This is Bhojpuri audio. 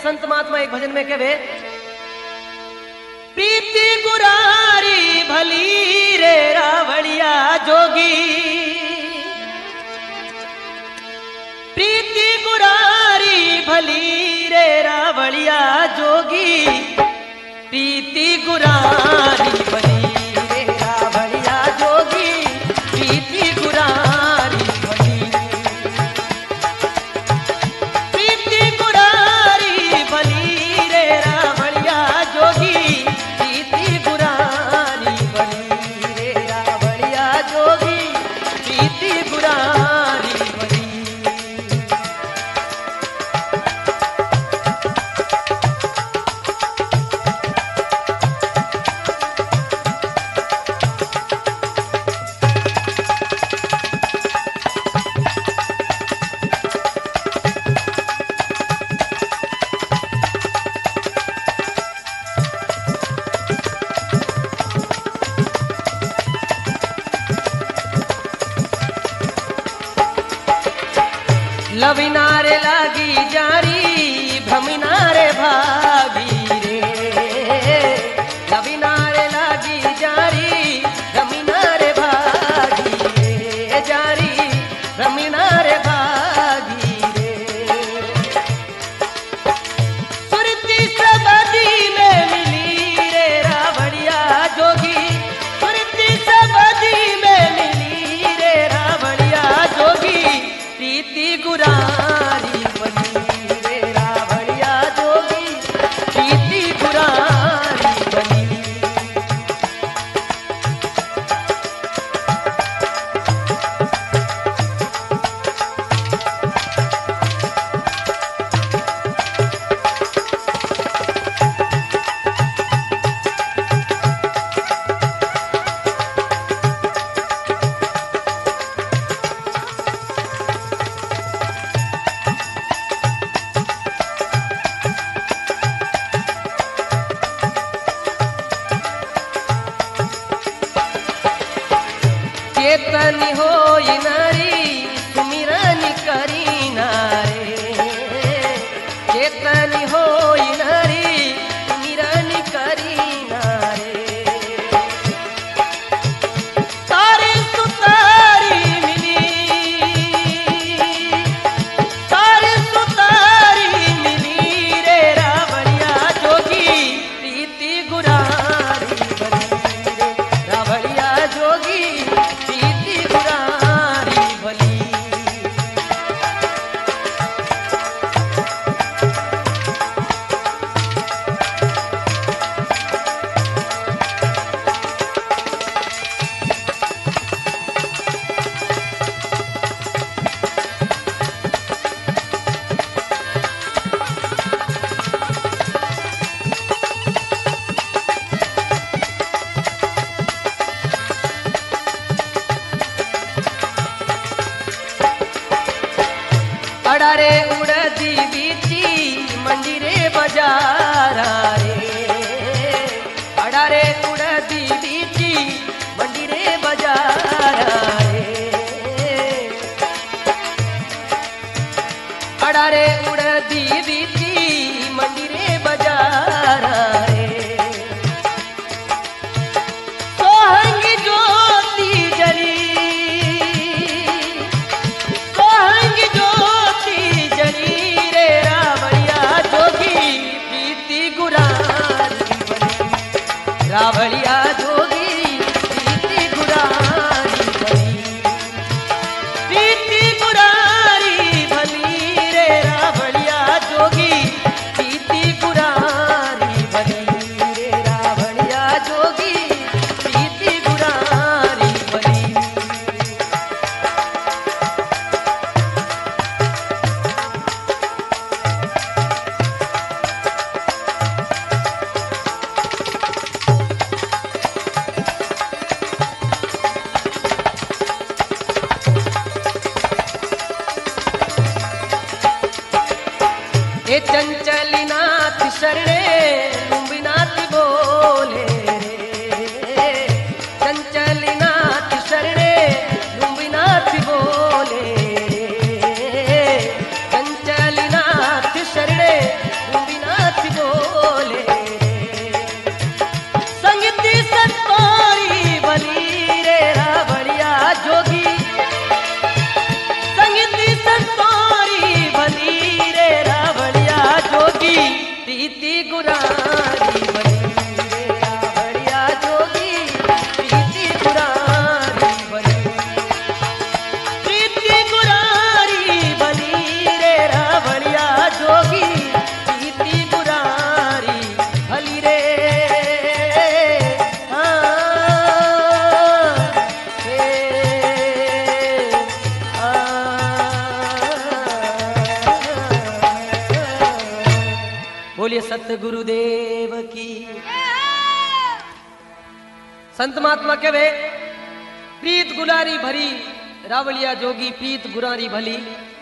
संत महात्मा एक भजन में कहवे, प्रीति गुरारी भली रे रावड़िया जोगी, प्रीति गुरारी भली रे रावड़िया जोगी, प्रीति गुरारी भली रे रावड़िया जोगी, प्रीति गुरारी भली, प्रीति गुरारी भली रे रावड़िया जोगी, प्रीति गुरारी भली रे रावड़िया जोगी, प्रीति गुरारी भली। लविनारे लागी जारी भमिनारे भागी रे, लविनारे लागी जारी भमिनारे भागी रे, जारी भमिनारे भागी रे, सुरती सबदी में मिली रे रावड़िया जोगी, सुरती सबदी में मिली रे रावड़िया जोगी, प्रीति गुरारी बनी रे रावड़िया जोगी, प्रीति गुरारी बनी। चेतन होई नारी सुमिरन करी नारे, चेतन होई नारी सुमिरन करी नारे, तारे सुतारी मिली, तारे सुतारी मिली रे रावड़िया जोगी, प्रीति गुरारी बनी रे रावड़िया जोगी, अड़ारे उड़दी बीची मंदिरे बजारा रे, अड़ारे उड़दी बीची मंदिरे बजारा रे, अड़ारे उड़दी बीची मंदिरे बजारा रे, सोहंग ज्योति जली, सोहंग ज्योति जली रे रावड़िया जोगी, प्रीति गुरारी बनी रावड़िया जोगी, प्रीति गुरारी बनी, प्रीति गुरारी भली रे रावड़िया जोगी, प्रीति गुरारी भली रे रावड़िया जोगी, प्रीति गुरारी भली। ए चंचली नाथ शरणे लुम्बिनाथ बोले रे, चंचली नाथ शरणे लुम्बिनाथ बोले रे, चंचली नाथ शरणे लुम्बिनाथ गुरारी भली रे रावड़िया जोगी प्रीति गुरारी भली प्रीति गुरारी भली रे रावड़िया जोगी प्रीति गुरारी भली रे बोलिए सतगुरुदेव की। संत महात्मा कहे प्रीत गुलारी भरी रावलिया जोगी प्रीत गुरारी भली।